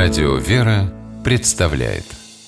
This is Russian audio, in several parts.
Радио «Вера» представляет.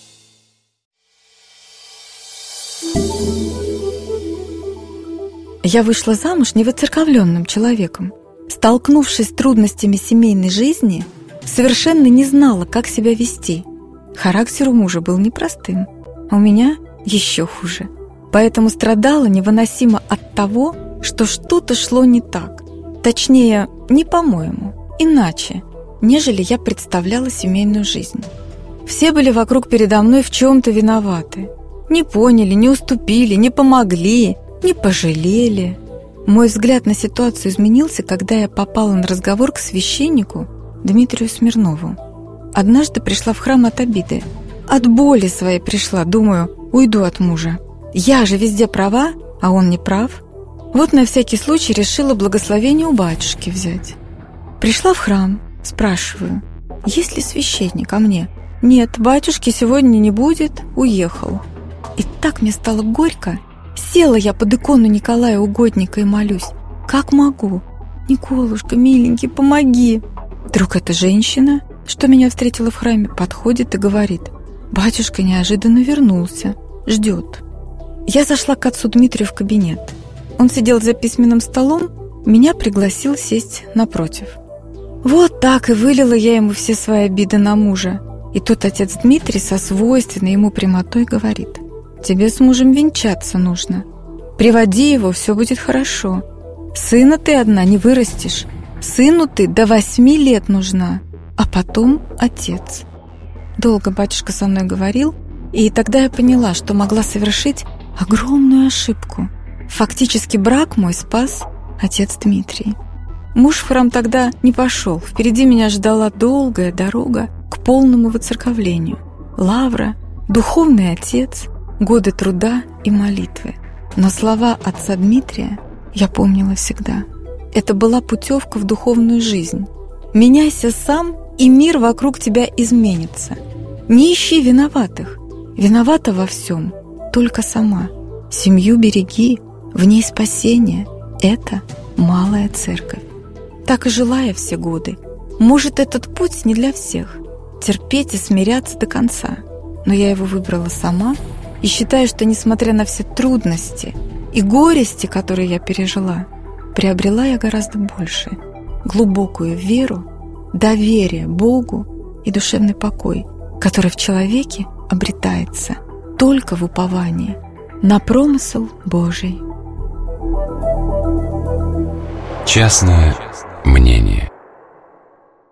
Я вышла замуж невоцерковленным человеком. Столкнувшись с трудностями семейной жизни, совершенно не знала, как себя вести. Характер у мужа был непростым, а у меня еще хуже. Поэтому страдала невыносимо от того, что что-то шло не так. Точнее, не по-моему, иначе, нежели я представляла семейную жизнь. Все были вокруг передо мной в чем-то виноваты. Не поняли, не уступили, не помогли, не пожалели. Мой взгляд на ситуацию изменился, когда я попала на разговор к священнику Дмитрию Смирнову. Однажды пришла в храм от обиды. От боли своей пришла, думаю, уйду от мужа. Я же везде права, а он не прав. Вот на всякий случай решила благословение у батюшки взять. Пришла в храм, спрашиваю, есть ли священник ко мне? Нет, батюшки сегодня не будет, уехал. И так мне стало горько. Села я под икону Николая Угодника и молюсь. Как могу? Николушка, миленький, помоги. Вдруг эта женщина, что меня встретила в храме, подходит и говорит: батюшка неожиданно вернулся, ждет. Я зашла к отцу Дмитрию в кабинет. Он сидел за письменным столом, меня пригласил сесть напротив. Вот так и вылила я ему все свои обиды на мужа. И тут отец Дмитрий со свойственной ему прямотой говорит: тебе с мужем венчаться нужно. Приводи его, все будет хорошо. Сына ты одна не вырастешь. Сыну ты до 8 лет нужна, а потом отец. Долго батюшка со мной говорил, и тогда я поняла, что могла совершить огромную ошибку. Фактически брак мой спас отец Дмитрий. Муж в храм тогда не пошел. Впереди меня ждала долгая дорога к полному воцерковлению. Лавра, духовный отец, годы труда и молитвы. Но слова отца Дмитрия я помнила всегда. Это была путевка в духовную жизнь. Меняйся сам, и мир вокруг тебя изменится. Не ищи виноватых. Виновата во всем только сама. Семью береги, в ней спасение. Это малая церковь. Так и жила я все годы. Может, этот путь не для всех. Терпеть и смиряться до конца. Но я его выбрала сама и считаю, что, несмотря на все трудности и горести, которые я пережила, приобрела я гораздо больше. Глубокую веру, доверие Богу и душевный покой, который в человеке обретается только в уповании на промысел Божий. Частное мнение.